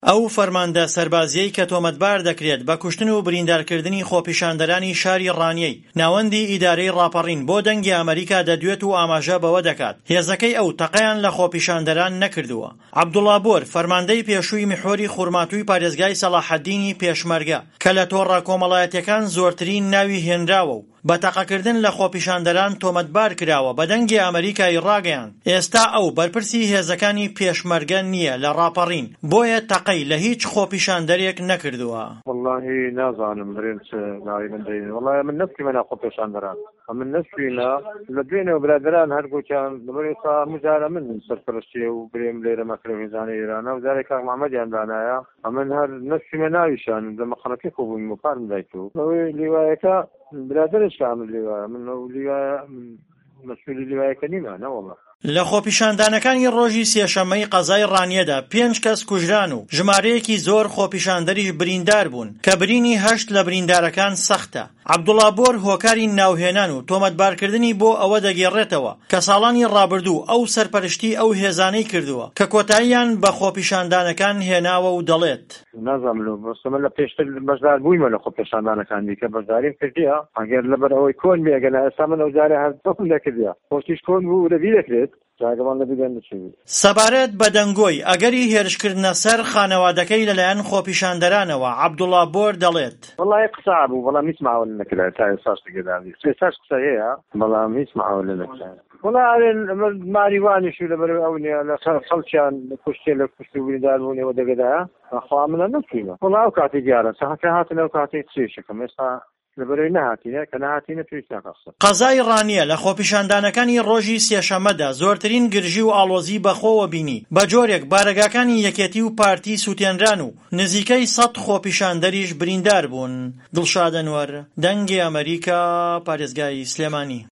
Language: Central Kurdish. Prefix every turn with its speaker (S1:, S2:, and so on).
S1: ئەو فەرماندە سەربازیەی کە تۆمەتبار دەکرێت بە کوشتن و بریندارکردنی خۆپیشاندەرانی شاری ڕانیەی ناوەندی ئیدارەی ڕاپەڕین بۆ دەنگی ئەمریکا دەدوێت و ئاماژە بەوە دەکات هێزەکەی ئەو تەقەیان لە خۆپیشاندەران نەکردووە. عەبدوڵڵا بۆر فەرماندەی پێشووی میحۆری خوڕماتووی پارێزگای سەلاحەددینی پێشمەرگە کە لە تۆڕە کۆمەڵایەتیەکان زۆرترین ناوی هێنراوە و بە تەقەکردن لە خۆپیشاندەران تۆمەتبار کراوە بە دەنگی ئەمریکای ڕاگەیاند. ئێستا ئەو بەرپرسی هێزەکانی پێشمەرگە نییە لە ڕاپەڕین، بۆیە تەقەی لە هیچ خۆپیشاندەرێک نەکردووە.
S2: والله نازانم برنس ناوی من دەین والله من نفسی منە خۆپیشاندەران من نفسینا لە دوێنێ و برادران هەرگوتیان لەبەر ئێستا مجارە من سەرپەرشتیە و برێم لێرە مەکرەوێزانە ئێرانە و جارێک کاک محەممەدیان دانایە ئەمن هەر نفسی مە ناویشان لە مەخەڵەکەی خۆبووین و پارم دایت و ئەوەی لیوایەکە برادرش کامل لیوایە من ئەو لیوایە مەسئولی لیوایەکە نیمە نەوەڵە.
S1: لە خۆپیشاندانەکانی ڕۆژی سێشەممەی قەزای ڕانیەدا 5 کەس کوژران و ژمارەیەکی زۆر خۆپیشاندەریش بریندار بوون کە برینی 8 لە بریندارەکان سەختە. عەبدوڵڵا بۆر هۆکاری ناوهێنان و تۆمەتبارکردنی بۆ ئەوە دەگێڕێتەوە کە ساڵانی ڕابردوو ئەو سەرپەرشتی ئەو هێزانەی کردووە کە کۆتاییان بە خۆپیشاندانەکان هێناوە و دەڵێت
S2: نازانم بەستەمە لە پێشتر بەشدار بوویمە لە خۆپیشاندانەکانی کە بەشداریم کردیە ئەگەر لەبەر ئەوەی کۆن بێگەنە ئێستا من ئەو جارێ هەر تۆم نەکردیە خۆشیش کۆن بوو لەبیر دەکرێت
S1: سەبارەت بە دەنگۆی ئەگەری هێرشکردنە سەر خانەوادەکەی لەلایەن خۆپیشاندەرانەوە عەبدوڵڵا بۆر دەڵێت
S2: وڵای قسە بوو بەڵام هیچ معاون نەکرا تا ئێستاش تێگەدانی ئێستاش قسە هەیە بەڵام هیچ معاون نەکرا وڵای ماریوانیش لەبەر ئەو نیە لە خەڵکیان کوشتێ لە کوشت و بریندار بوونەوە دەگەدایە خوا منە نەفیمە وڵای ئەو کاتی دیارە سەحەکە هاتن ئەو کاتی چێشەکەم ئێستا لەبەرەوەی نەهاتینە کە نەهاتینە تویش ناقەسە.
S1: قەزای ڕانیە لە خۆپیشاندانەکانی ڕۆژی سێشەممەدا زۆرترین گرژی و ئاڵۆزی بەخۆوە بینی بە جۆرێک بارەگاکانی یەکێتی و پارتی سووتێنران و نزیکەی 100 خۆپیشاندەریش بریندار بوون. دڵشاد ئەنوەر، دەنگی ئەمریکا، پارێزگای سلێمانی.